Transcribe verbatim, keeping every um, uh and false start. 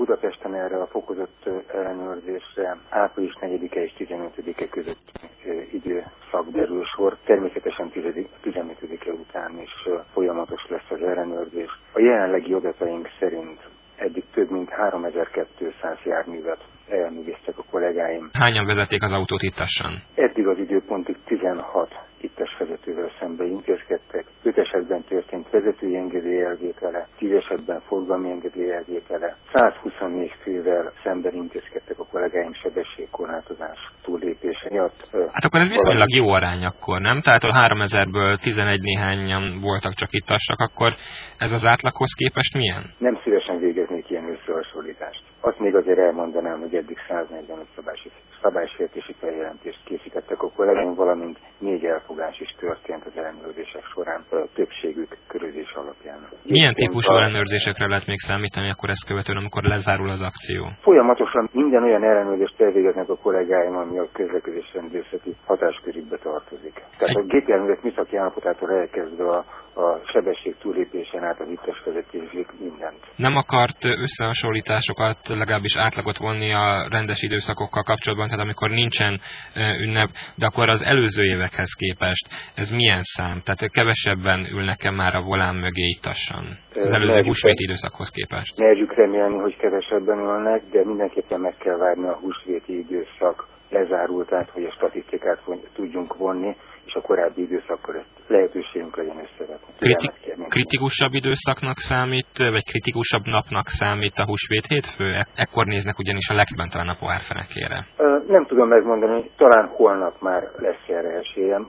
Budapesten erre a fokozott ellenőrzésre április negyedike és tizenötödike között időszak derül sor. Természetesen tizenötödike után is folyamatos lesz az ellenőrzés. A jelenlegi adataink szerint eddig több mint háromezer-kétszáz járművet ellenőriztek a kollégáim. Hányan vezették az autót ittassan? Eddig az időpontig tizenhat ittas vezetővel szemben intézkedtek. öt esetben történt vezetői engedély elvétele, tíz esetben forgalmi engedély elvétele. százhuszonnégy fővel szemben intézkedtek a kollégáim sebességkorlátozás túllépése miatt. Hát akkor ez viszonylag jó arány akkor, nem? Tehát a háromezerből tizenegy néhányan voltak csak ittassak, akkor ez az átlaghoz képest milyen? Nem szívesen végeznék ilyen összehasonlítást. Azt még azért elmondanám, hogy eddig száznegyvenöt szabálysértési feljelentést készítettek a kollégáim, valamint négy elfogás is történt az ellenőrzések során, a többségük körözés alapján. Milyen típusú ellenőrzésekre lehet még számítani akkor ezt követően, amikor lezárul az akció? Folyamatosan minden olyan ellenőrzést elvégeznek a kollégáim, ami a közlekedés rendészeti hatáskörükbe tartozik. Tehát a gépjárművek műszaki állapotától elkezdve a, a sebesség túllépésen át az ittas vezetésig mindent. Nem akart összehasonlításokat, legalábbis átlagot vonni a rendes időszakokkal kapcsolatban, tehát amikor nincsen ünnep, de akkor az előző évekhez képest ez milyen szám? Tehát kevesebben ülnek-e már a volán mögé ittassan az előző húsvéti időszakhoz képest? Merjük remélni, hogy kevesebben ülnek, de mindenképpen meg kell várni a húsvéti időszak lezárultát, hogy a statisztikát tudjunk vonni, és a korábbi időszakkal ezt lehetőségünk legyen összevetni. Kritik, kritikusabb időszaknak számít, vagy kritikusabb napnak számít a húsvét hétfő? Ekkor néznek ugyanis a legtöbben talán a pohárfenekére. Nem tudom megmondani, talán holnap már lesz erre esélyem.